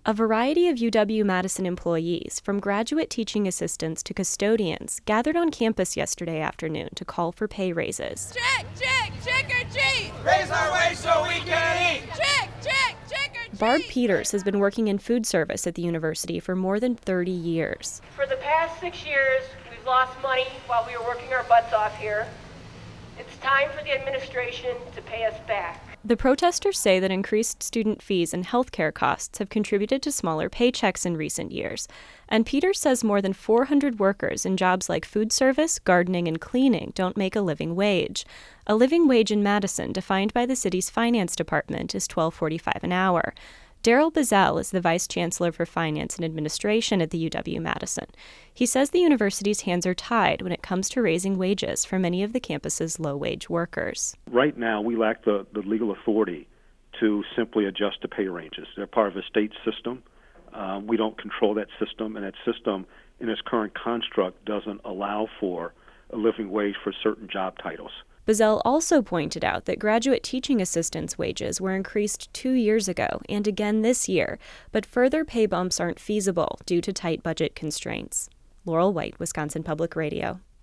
A variety of UW-Madison employees, from graduate teaching assistants to custodians, gathered on campus yesterday afternoon to call for pay raises. Check, check, trick or treat! Raise our wage so we can eat! Check, check, trick or treat! Barb Peters has been working in food service at the university for more than 30 years. For the past 6 years, we've lost money while we were working our butts off here. It's time for the administration to pay us back. The protesters say that increased student fees and healthcare costs have contributed to smaller paychecks in recent years. And Peters says more than 400 workers in jobs like food service, gardening, and cleaning don't make a living wage. A living wage in Madison, defined by the city's finance department, is $12.45 an hour. Daryl Bazell is the vice chancellor for finance and administration at the UW-Madison. He says the university's hands are tied when it comes to raising wages for many of the campus's low-wage workers. Right now, we lack the legal authority to simply adjust the pay ranges. They're part of a state system. We don't control that system, and that system in its current construct doesn't allow for a living wage for certain job titles. Bazell also pointed out that graduate teaching assistants' wages were increased 2 years ago and again this year, but further pay bumps aren't feasible due to tight budget constraints. Laurel White, Wisconsin Public Radio.